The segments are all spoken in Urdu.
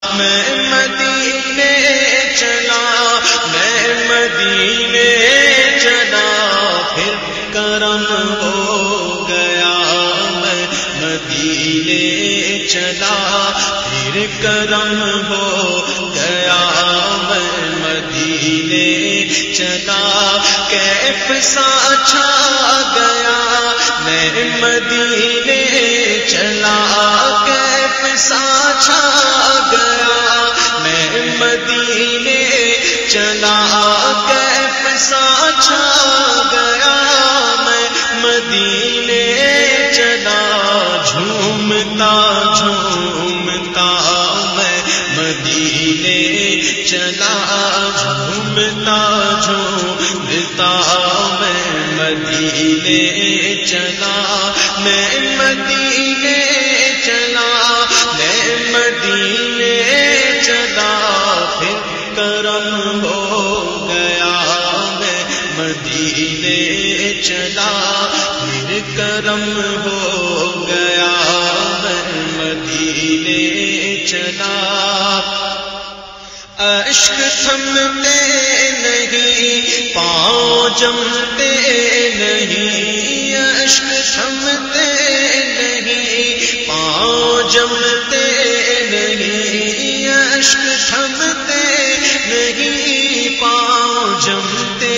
میں مدینے چلا، میں مدینے چلا، پھر کرم ہو گیا، میں مدینے چلا، پھر کرم ہو گیا، میں مدینے چلا، کیف سا چھا گیا، میں مدینے چلا، کیف سا چھا گیا، میں مدینے چلا، کیف سا چھا گیا، میں مدینے چلا، جھومتا جھومتا میں مدینے چلا، جھومتا جھومتا میں مدینے چلا، میں مدینے چلا، میں مدینے چلا، پھر کرم ہو گیا، میں مدینے چلا، پھر کرم ہو گیا، میں مدینے چلا، اشک تھمتے نہیں، پاؤں جمتے نہیں، اشک تھمتے نہیں، پاؤں جمتے نہیں، اشک تھمتے نہیں، پاؤں جمتے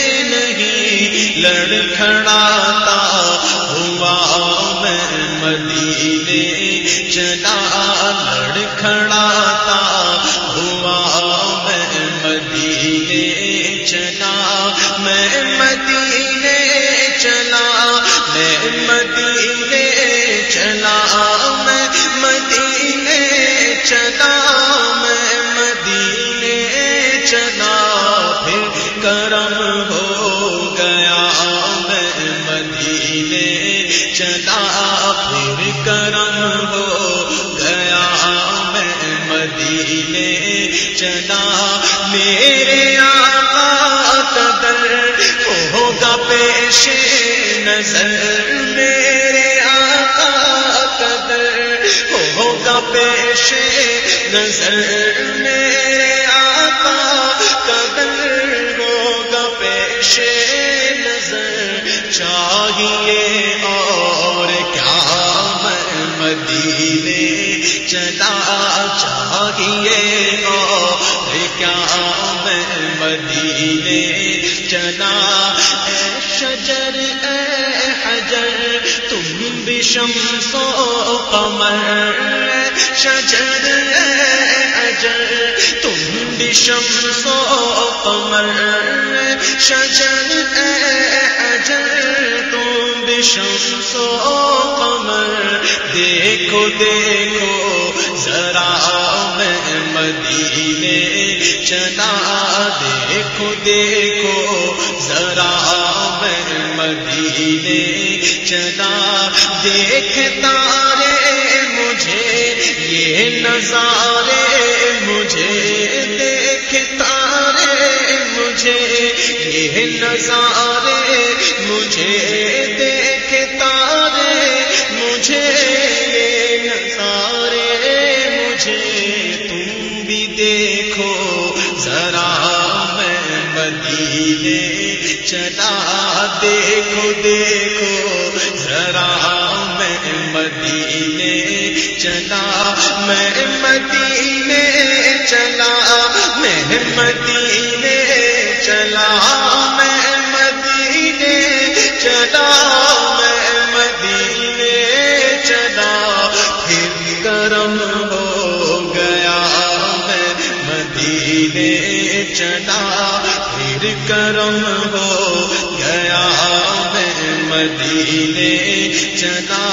نہیں، لڑکھڑاتا ہوا میں مدینے چلا، لڑکھڑاتا ہوا میں مدینے چلا، میں مدینے چلا، میں مدینے چلا، میں مدینے چلا، میں مدینے چلا، پھر کرم ہو گیا، میں مدینے چلا، پھر کرم ہو گیا، میں مدینے چلا، میرے آقا کا در ہوگا پیش نظر، میرے آقا کا در ہوگا پیش نظر، میرے آقا کا در ہوگا پیش نظر، چاہیے اور کیا میں مدینے چلا، چاہیے اور کیا میں مدینے چلا، اے شجر اے حجر تم بھی شمس و قمر، اے شجر اے حجر تم بھی شمس و قمر، اے شجر اے حجر تم بھی شمس و قمر، دیکھو دیکھو ذرا میں مدینے چلا، دیکھو دیکھو ذرا میں مدینے چلا، دیکھتا رے مجھے یہ نظارے، مجھے دیکھتا رے مجھے یہ نظارے، مجھے دیکھتا رے مجھے یہ نظارے، مجھے تم بھی دیکھو ذرا میں مدینے چلا، دیکھو دیکھو ذرا میں مدینے چلا، میں مدینے چلا، میں مدینے چلا، میں مدینے چلا، میں مدینے چلا، پھر کرم ہو گیا، میں مدینے چلا، پھر کرم ہو گیا، میں مدینے چلا،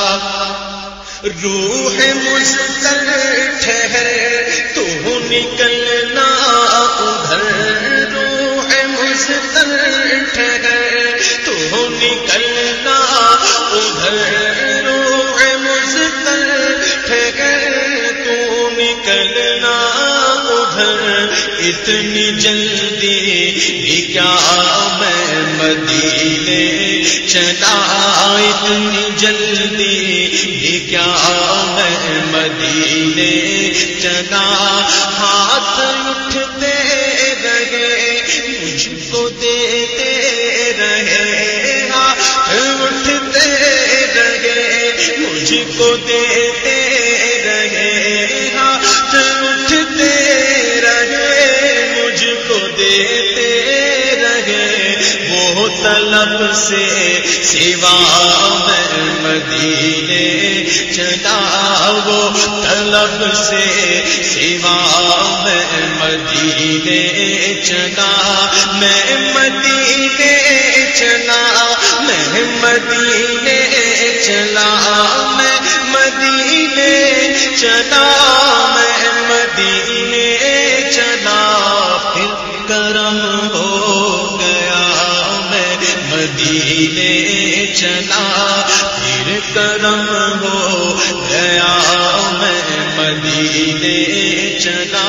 روح مستر ٹھہر تو نکلنا ادھر، روح مستر ٹھہر تو نکلنا ادھر، روح مستر ٹھہر تو نکلنا ادھر، اتنی جلدی بھی کیا میں مدینے چلا، اتنی جلدی بھی کیا میں مدینے چلا، ہاتھ اٹھتے رہے مجھ کو دیتے رہے، ہاتھ اٹھتے رہے مجھ کو دیتے رہے، ہاتھ اٹھتے رہے مجھ کو دیتے رہے، وہ طلب سے سوا میں مدینے چلا، وہ طلب سے سوا میں مدینے چلا، میں مدینے چلا، میں مدینے چلا، میں مدینے چلا، میں مدینے چلا، پھر کرم ہو گیا میں مدینے چلا، پھر کرم ہو گیا میں مدینے چلا،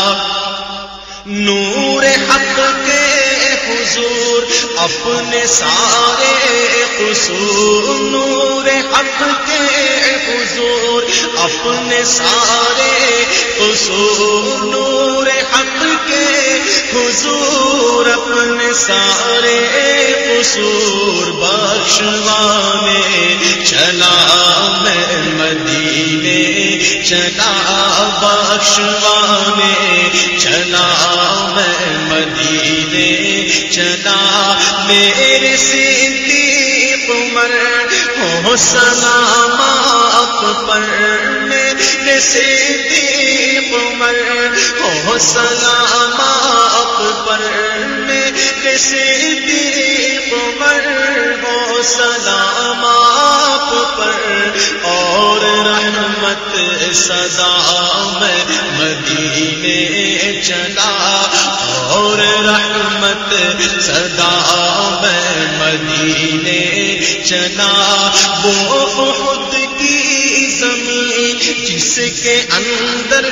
نور حق کے حضور اپنے سارے قصور، نور حق کے حضور اپنے سارے قصور، نور حق کے حضور اپنے سارے قصور بخشوانے چلا میں مدینے چلا، بخشوانے چلا میں مدینے چلا، میرے صدیق عمر ہو سلام آپ پر، میرے صدیق عمر ہو سلام آپ پر، میرے صدیق عمر ہو سلام آپ پر، اور رحمت صدا میں مدینے چلا، اور رحمت صدا میں مدینے چلا، وہ احد کی زمین جس کے اندر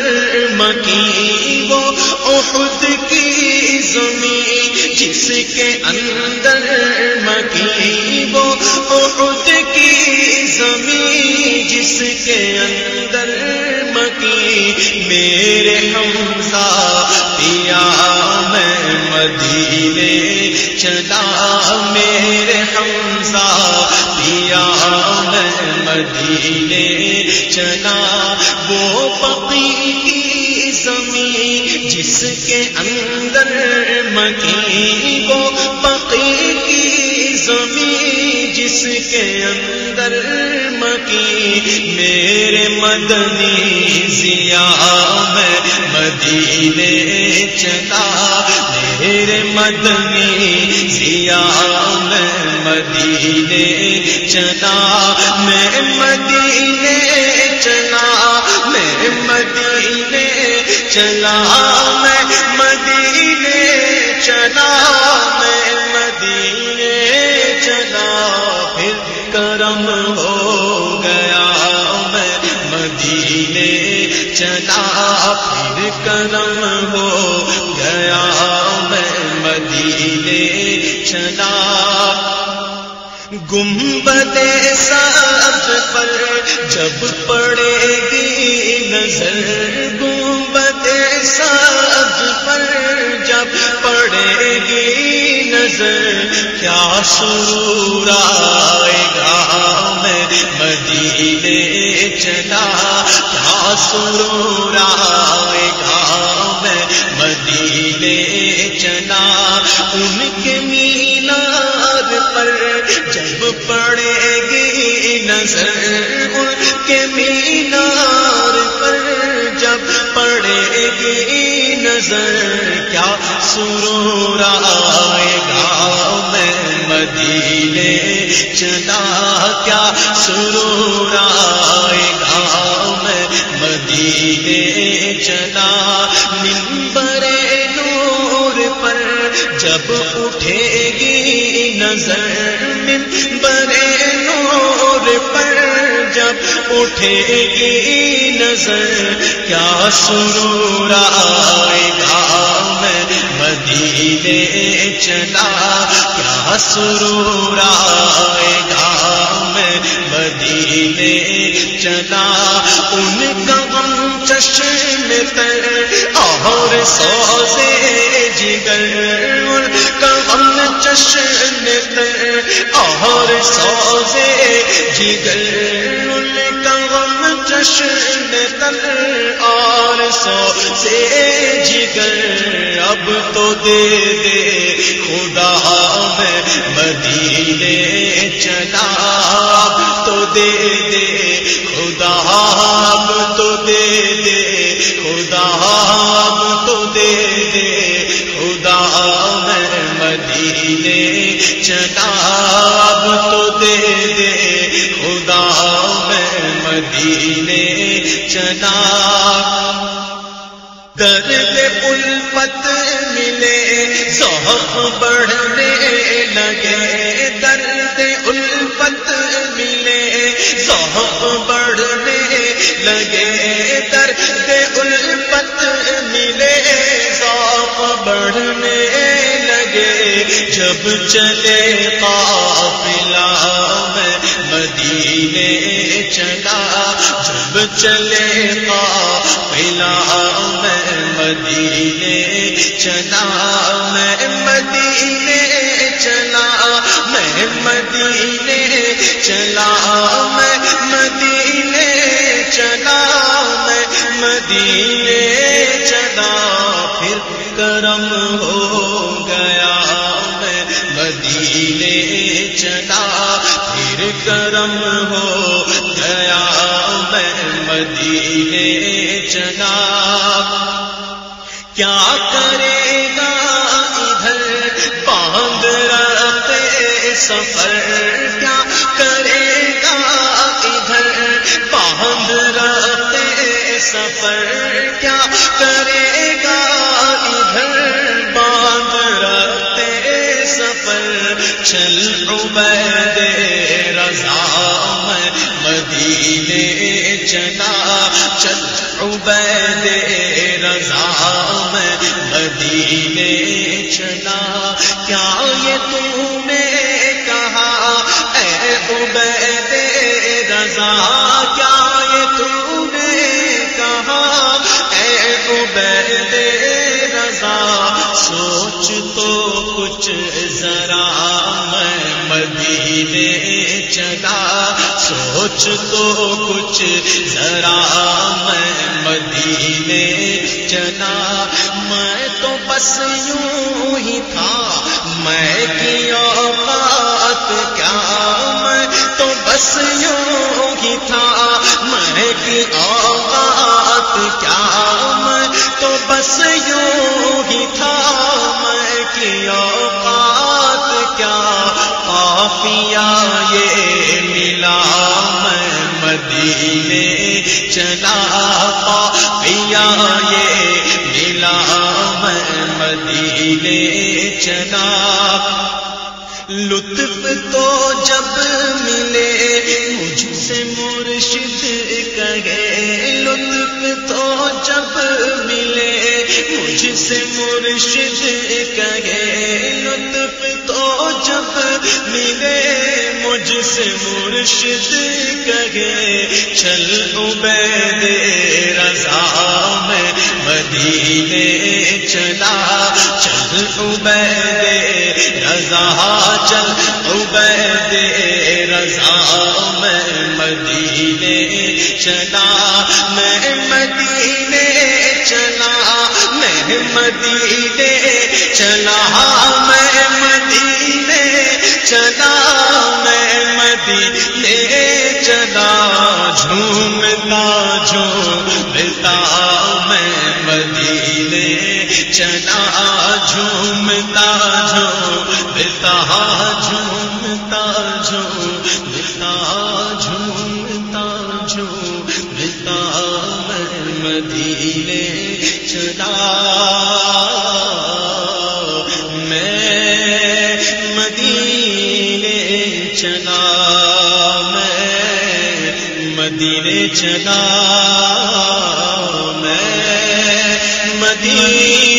مکین، وہ احد کی زمین جس کے اندر مکین، وہ احد کی زمین جس کے اندر مکین، میرے حمزہ پیا میں مدینے چلا، میرے حمزہ پیا میں مدینے چلا، وہ بقیع کی زمین جس کے اندر مکین، وہ بقیع کی زمین جس کے اندر مکین، میرے مدنی ضیاء میں مدینے چلا، میرے مدنی ضیاء میں مدینے چلا، میں مدینے چلا، میں مدینے چلا، میں مدینے چلا، میں مدینے چلا، پھر کرم ہو گیا میں مدینے چلا، پھر کرم ہو گیا میں مدینے چلا، گنبد سبز پر جب پڑے گی نظر، گنبد سبز پر جب پڑے گی نظر، کیا سرور آئے گا میں مدینے چلا، کیا سرور آئے گا میں مدینے چلا، ان کے میلاد پر جب پڑے گی نظر، ان کے مینار پر جب پڑے گی نظر، کیا سرور آئے گا میں مدینے چلا، کیا سرور آئے گا میں مدینے چلا، منبر نور پر جب اٹھے گی نظر، منبر نور پر جب اٹھے گی نظر، کیا سرور آئے گا میں مدینے چلا، کیا سرور آئے گا میں مدینے چلا، ان کا تر اور سوزے جگر ان کا غم جشن تر اور سوزے جگر ان کا غم جشن تر اور سوزے جگر اب تو دے دے خدا میں مدینے چلا اب تو دے دے خدا اب تو دے دے خدا اب تو دے دے خدا میں مدینے چلا اب تو دے دے خدا میں مدینے چلا درد الفت ملے ذوق بڑھنے لگے درد الفت ملے ذوق بڑھنے لگے درد الفت ملے ذوق بڑھنے لگے جب چلے قافلہ میں مدینے چلا جب چلے قافلہ میں مدینے چلا میں مدینے چلا میں مدینے چلا میں مدینے چلا میں مدینے چلا پھر کرم ہو گیا میں مدینے چلا پھر کرم ہو گیا میں مدینے چلا کیا کرے گا ادھر باندھ رکھتے سفر کیا کرے گا ادھر باندھ رکھتے سفر کیا کرے گا ادھر باندھ رکھتے سفر چل عبید رضا میں مدینے چلا چل عبید رضا میں مدینے چلا کیا یہ تم نے کہا اے عبید رضا کیا یہ تم نے کہا اے عبید رضا سوچ تو کچھ ذرا میں مدینے چلا سوچ تو کچھ ذرا میں مدینے چلا میں تو بس یوں ہی تھا میں کی اوقات کیا میں تو بس یوں ہی تھا میں کی اوقات کیا میں تو بس یوں ہی تھا میں کی اوقات کیا قافیہ یہ ملا میں مدینے چلا قافیہ یہ ملا میں مدینے چلا لطف تو جب ملے مجھ سے مرشد کہے لطف تو جب ملے مجھ سے مرشد کہے لطف تو جب ملے مجھ سے مرشد کہے چل عبید رضا میں مدینے چلا چل عبید رضا چل عبید رضا میں مدینے چلا میں مدینے چلا میں مدینے چلا میں مدینے چلا میں مدینے چلا جھومتا جھومتا میں مدینے چلا جھومتا جھومتا جھومتا جھومتا جھومتا جھومتا میں مدینے چلا میں مدینے چلا میں مدینے چلا میں مدینے